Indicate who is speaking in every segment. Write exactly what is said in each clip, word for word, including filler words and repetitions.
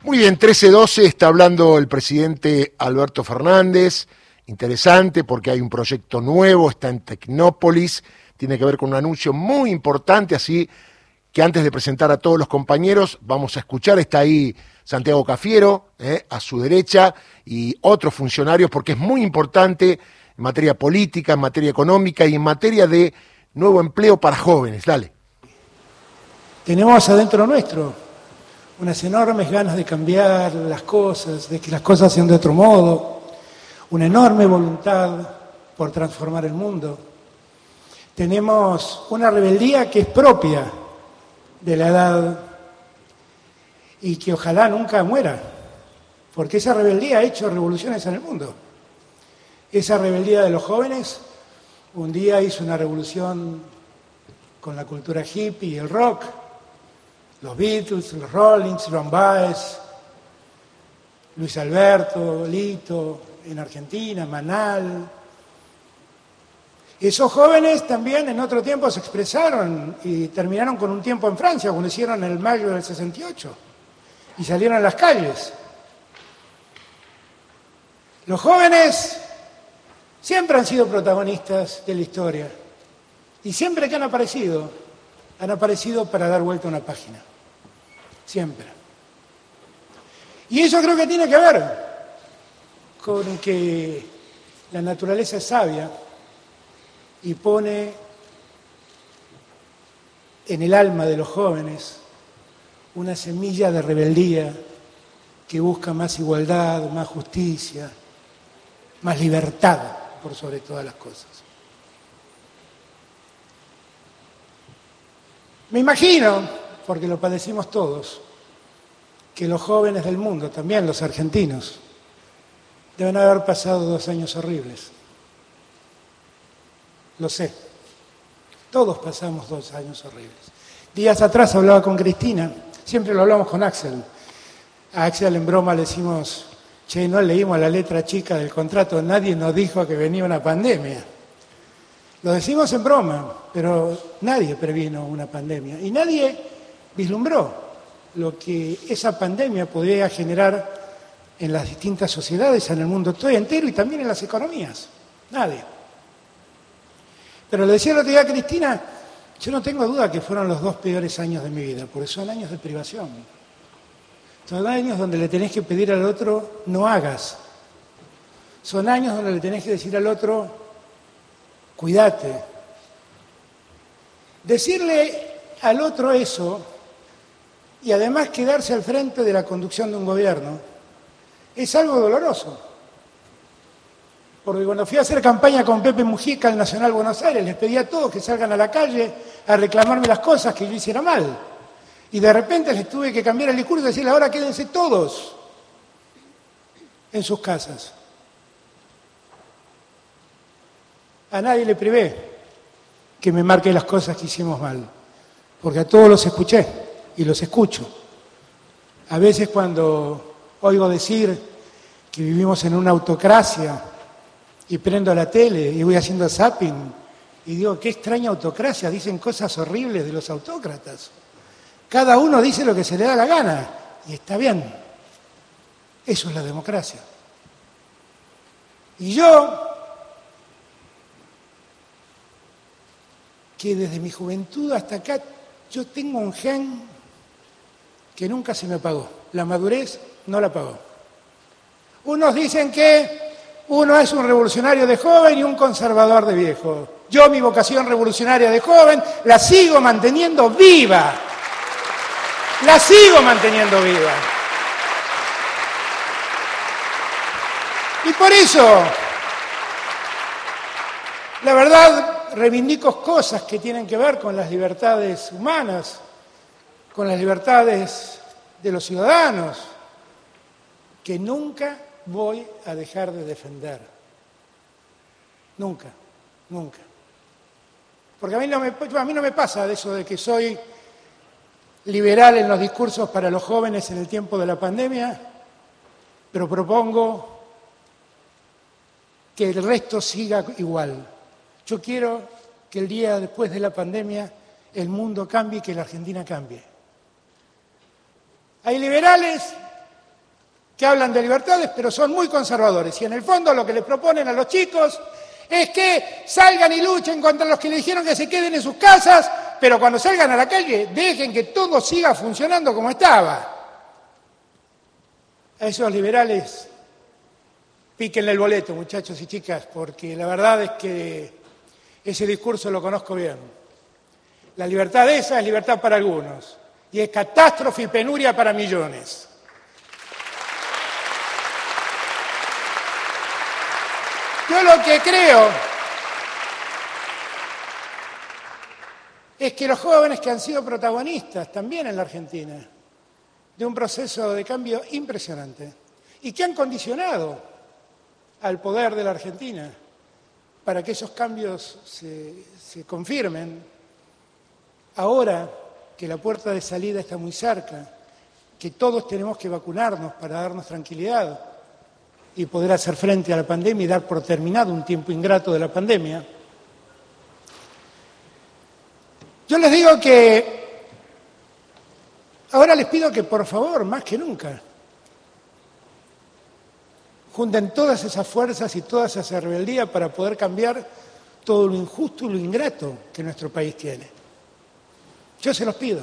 Speaker 1: Muy bien, trece doce está hablando el presidente Alberto Fernández. Interesante porque hay un proyecto nuevo, está en Tecnópolis, tiene que ver con un anuncio muy importante, así que antes de presentar a todos los compañeros, vamos a escuchar, está ahí Santiago Cafiero, eh, a su derecha, y otros funcionarios, porque es muy importante en materia política, en materia económica y en materia de nuevo empleo para jóvenes. Dale.
Speaker 2: Tenemos adentro nuestro unas enormes ganas de cambiar las cosas, de que las cosas sean de otro modo, una enorme voluntad por transformar el mundo. Tenemos una rebeldía que es propia de la edad y que ojalá nunca muera, porque esa rebeldía ha hecho revoluciones en el mundo. Esa rebeldía de los jóvenes un día hizo una revolución con la cultura hippie y el rock, los Beatles, los Rollins, Ron Baez, Luis Alberto, Lito, en Argentina, Manal. Esos jóvenes también en otro tiempo se expresaron y terminaron con un tiempo en Francia, cuando hicieron el mayo del sesenta y ocho, y salieron a las calles. Los jóvenes siempre han sido protagonistas de la historia, y siempre que han aparecido, han aparecido para dar vuelta a una página. Siempre. Y eso creo que tiene que ver con que la naturaleza es sabia y pone en el alma de los jóvenes una semilla de rebeldía que busca más igualdad, más justicia, más libertad por sobre todas las cosas. Me imagino, porque lo padecimos todos, que los jóvenes del mundo, también los argentinos, deben haber pasado dos años horribles. Lo sé. Todos pasamos dos años horribles. Días atrás hablaba con Cristina, siempre lo hablamos con Axel. A Axel en broma le decimos, che, no leímos la letra chica del contrato, nadie nos dijo que venía una pandemia. Lo decimos en broma, pero nadie previno una pandemia y nadie vislumbró lo que esa pandemia podría generar en las distintas sociedades, en el mundo todo entero y también en las economías. Nadie. Pero le decía el otro día a Cristina, yo no tengo duda que fueron los dos peores años de mi vida, porque son años de privación. Son años donde le tenés que pedir al otro, no hagas. Son años donde le tenés que decir al otro, cuídate. Decirle al otro eso y además quedarse al frente de la conducción de un gobierno es algo doloroso. Porque cuando fui a hacer campaña con Pepe Mujica al Nacional Buenos Aires, les pedí a todos que salgan a la calle a reclamarme las cosas que yo hiciera mal. Y de repente les tuve que cambiar el discurso y decirles, ahora quédense todos en sus casas. A nadie le privé que me marque las cosas que hicimos mal, porque a todos los escuché y los escucho. A veces cuando oigo decir que vivimos en una autocracia y prendo la tele y voy haciendo zapping y digo, qué extraña autocracia, dicen cosas horribles de los autócratas. Cada uno dice lo que se le da la gana y está bien. Eso es la democracia. Y yo, que desde mi juventud hasta acá, yo tengo un gen que nunca se me apagó. La madurez no la apagó. Unos dicen que uno es un revolucionario de joven y un conservador de viejo. Yo mi vocación revolucionaria de joven la sigo manteniendo viva. La sigo manteniendo viva. Y por eso, la verdad, reivindico cosas que tienen que ver con las libertades humanas, con las libertades de los ciudadanos, que nunca voy a dejar de defender. Nunca, nunca. Porque a mí no me, a mí no me pasa de eso de que soy liberal en los discursos para los jóvenes en el tiempo de la pandemia, pero propongo que el resto siga igual. Yo quiero que el día después de la pandemia el mundo cambie y que la Argentina cambie. Hay liberales que hablan de libertades, pero son muy conservadores. Y en el fondo lo que les proponen a los chicos es que salgan y luchen contra los que le dijeron que se queden en sus casas, pero cuando salgan a la calle dejen que todo siga funcionando como estaba. A esos liberales, píquenle el boleto, muchachos y chicas, porque la verdad es que ese discurso lo conozco bien. La libertad esa es libertad para algunos, y es catástrofe y penuria para millones. Yo lo que creo es que los jóvenes que han sido protagonistas también en la Argentina de un proceso de cambio impresionante y que han condicionado al poder de la Argentina para que esos cambios se, se confirmen, ahora que la puerta de salida está muy cerca, que todos tenemos que vacunarnos para darnos tranquilidad y poder hacer frente a la pandemia y dar por terminado un tiempo ingrato de la pandemia. Yo les digo que ahora les pido que por favor, más que nunca, junten todas esas fuerzas y toda esa rebeldía para poder cambiar todo lo injusto y lo ingrato que nuestro país tiene. Yo se los pido,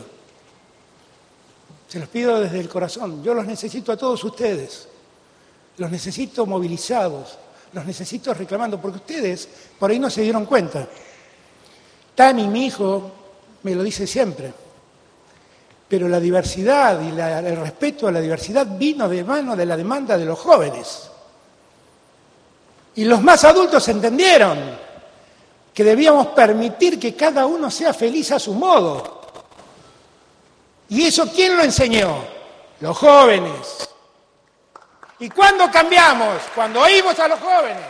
Speaker 2: se los pido desde el corazón. Yo los necesito a todos ustedes, los necesito movilizados, los necesito reclamando, porque ustedes por ahí no se dieron cuenta. Tani, mi hijo, me lo dice siempre, pero la diversidad y la, el respeto a la diversidad vino de mano de la demanda de los jóvenes. Y los más adultos entendieron que debíamos permitir que cada uno sea feliz a su modo. ¿Y eso quién lo enseñó? Los jóvenes. ¿Y cuándo cambiamos? Cuando oímos a los jóvenes.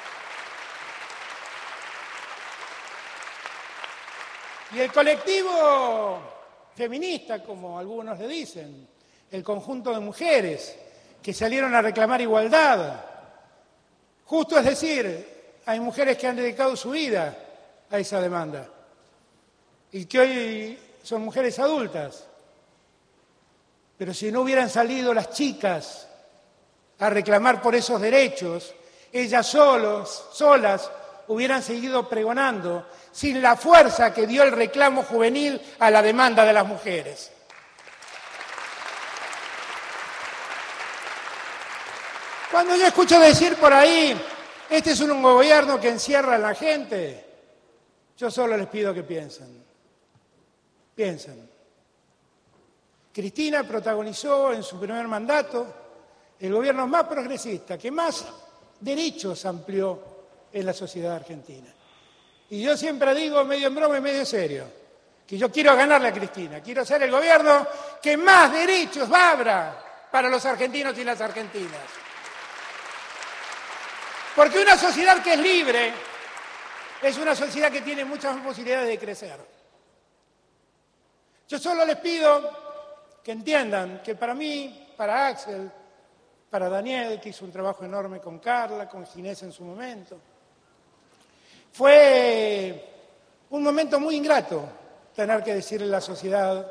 Speaker 2: Y el colectivo feminista, como algunos le dicen, el conjunto de mujeres que salieron a reclamar igualdad. Justo es decir, hay mujeres que han dedicado su vida a esa demanda y que hoy son mujeres adultas. Pero si no hubieran salido las chicas a reclamar por esos derechos, ellas solos, solas hubieran seguido pregonando sin la fuerza que dio el reclamo juvenil a la demanda de las mujeres. Cuando yo escucho decir por ahí, este es un gobierno que encierra a la gente, yo solo les pido que piensen. Piensen. Cristina protagonizó en su primer mandato el gobierno más progresista, que más derechos amplió en la sociedad argentina. Y yo siempre digo, medio en broma y medio en serio, que yo quiero ganarle a Cristina, quiero ser el gobierno que más derechos abra para los argentinos y las argentinas. Porque una sociedad que es libre es una sociedad que tiene muchas posibilidades de crecer. Yo solo les pido que entiendan que para mí, para Axel, para Daniel, que hizo un trabajo enorme con Carla, con Ginés en su momento, fue un momento muy ingrato tener que decirle a la sociedad,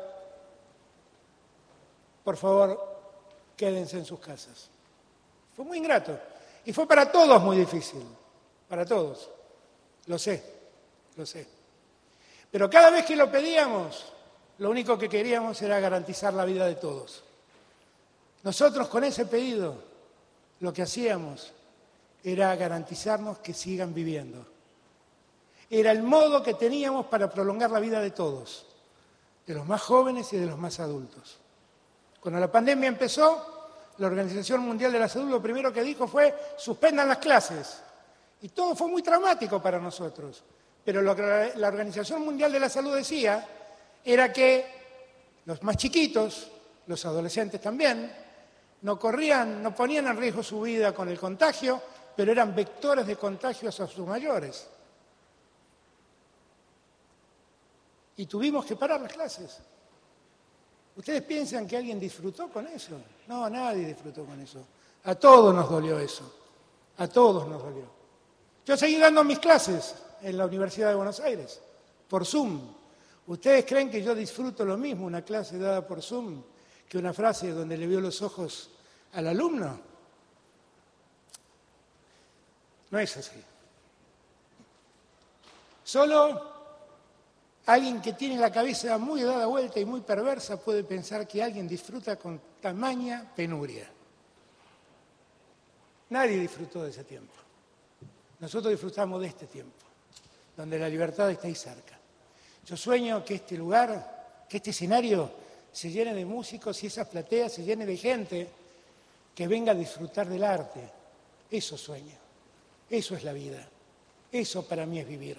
Speaker 2: por favor, quédense en sus casas. Fue muy ingrato. Y fue para todos muy difícil, para todos. Lo sé, lo sé. Pero cada vez que lo pedíamos, lo único que queríamos era garantizar la vida de todos. Nosotros con ese pedido lo que hacíamos era garantizarnos que sigan viviendo. Era el modo que teníamos para prolongar la vida de todos, de los más jóvenes y de los más adultos. Cuando la pandemia empezó, la Organización Mundial de la Salud lo primero que dijo fue suspendan las clases. Y todo fue muy traumático para nosotros. Pero lo que la Organización Mundial de la Salud decía era que los más chiquitos, los adolescentes también, no corrían, no ponían en riesgo su vida con el contagio, pero eran vectores de contagios a sus mayores. Y tuvimos que parar las clases. ¿Ustedes piensan que alguien disfrutó con eso? No, nadie disfrutó con eso. A todos nos dolió eso. A todos nos dolió. Yo seguí dando mis clases en la Universidad de Buenos Aires, por Zoom. ¿Ustedes creen que yo disfruto lo mismo una clase dada por Zoom que una frase donde le veo los ojos al alumno. No es así. Solo alguien que tiene la cabeza muy dada vuelta y muy perversa puede pensar que alguien disfruta con tamaña penuria. Nadie disfrutó de ese tiempo. Nosotros disfrutamos de este tiempo, donde la libertad está ahí cerca. Yo sueño que este lugar, que este escenario se llene de músicos y esas plateas se llene de gente que venga a disfrutar del arte. Eso sueño. Eso es la vida. Eso para mí es vivir.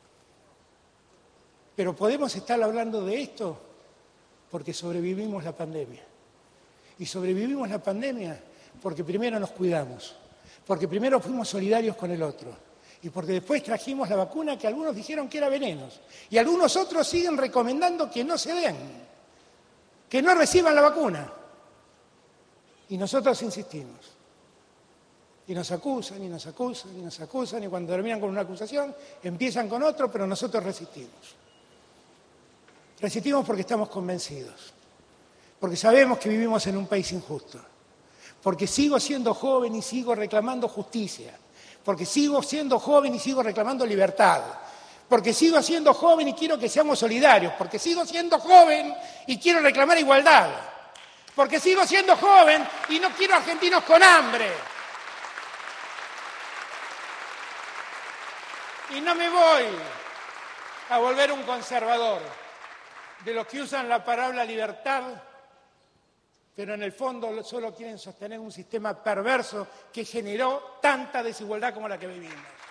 Speaker 2: Pero podemos estar hablando de esto porque sobrevivimos la pandemia. Y sobrevivimos la pandemia porque primero nos cuidamos, porque primero fuimos solidarios con el otro y porque después trajimos la vacuna que algunos dijeron que era veneno y algunos otros siguen recomendando que no se den, que no reciban la vacuna. Y nosotros insistimos. Y nos acusan, y nos acusan, y nos acusan, y cuando terminan con una acusación, empiezan con otro, pero nosotros resistimos. Resistimos porque estamos convencidos, porque sabemos que vivimos en un país injusto, porque sigo siendo joven y sigo reclamando justicia, porque sigo siendo joven y sigo reclamando libertad, porque sigo siendo joven y quiero que seamos solidarios, porque sigo siendo joven y quiero reclamar igualdad, porque sigo siendo joven y no quiero argentinos con hambre. Y no me voy a volver un conservador de los que usan la palabra libertad, pero en el fondo solo quieren sostener un sistema perverso que generó tanta desigualdad como la que vivimos.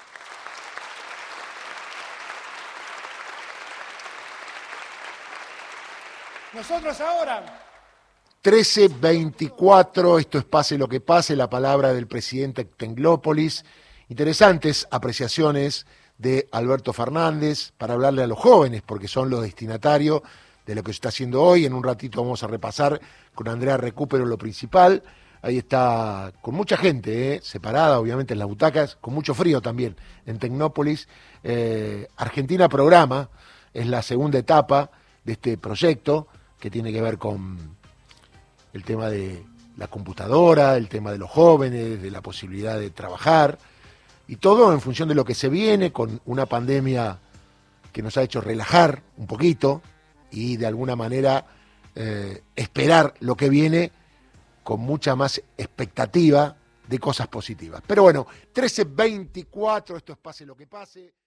Speaker 2: Nosotros ahora...
Speaker 1: trece veinticuatro, esto es Pase lo que pase, la palabra del presidente Tecnópolis. Interesantes apreciaciones de Alberto Fernández para hablarle a los jóvenes, porque son los destinatarios de lo que se está haciendo hoy. En un ratito vamos a repasar con Andrea Recupero lo principal. Ahí está con mucha gente, ¿eh? separada obviamente en las butacas, con mucho frío también en Tecnópolis. Eh, Argentina Programa es la segunda etapa de este proyecto que tiene que ver con el tema de la computadora, el tema de los jóvenes, de la posibilidad de trabajar, y todo en función de lo que se viene, con una pandemia que nos ha hecho relajar un poquito y de alguna manera eh, esperar lo que viene con mucha más expectativa de cosas positivas. Pero bueno, trece veinticuatro, esto es Pase lo que pase.